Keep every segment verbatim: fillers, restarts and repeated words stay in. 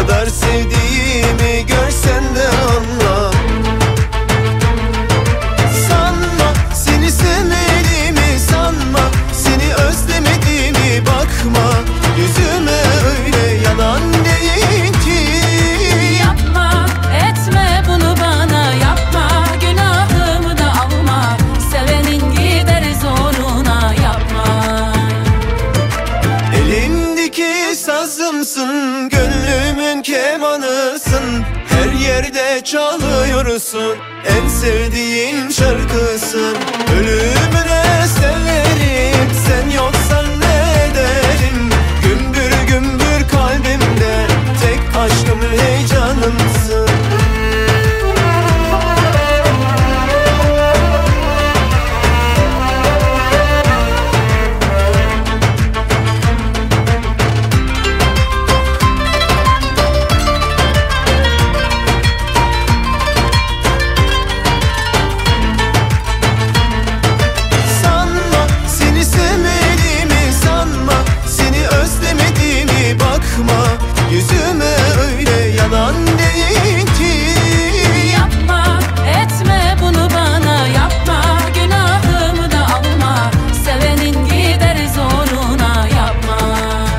kadar sevdiğimi görsen de anla. Sanma seni sevmediğimi, sanma seni özlemediğimi, bakma yüzüme öyle yalan değil ki. Yapma etme bunu bana, yapma günahımı da alma, sevenin gider zoruna yapma. Elimdeki sazımsın, gönlümün kemanısın, her yerde çalıyorsun, en sevdiğim şarkısın. Ölümüne severim, sen yoksan ne ederim? Gümbür gümbür kalbimde, tek aşkım heyecanımsın. Yüzüme öyle yalan değil ki. Yapma etme bunu bana, yapma günahımı da alma, sevenin gider zoruna yapma.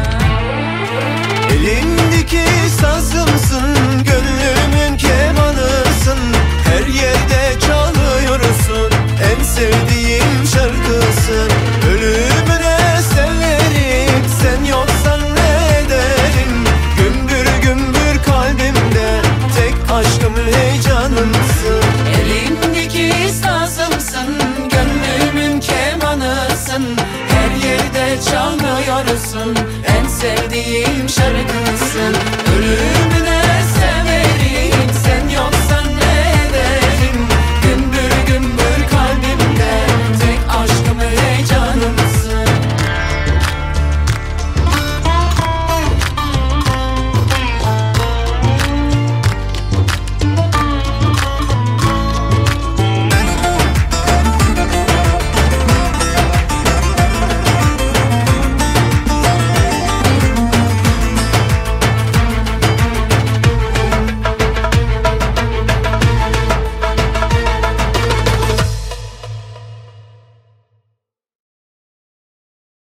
Elimdeki sazımsın, gönlümün kemanısın, her yerde çalıyorsun, en sevdiğim şarkısın. Ölümüne severim, sen yoksan ne ederim? Gümbür gümbür kalbimde, tek aşkım heyecanımsın. Elimdeki sazımsın, gönlümün kemanısın, her yerde çalıyorsun, en sevdiğim şarkısın. Ölümüne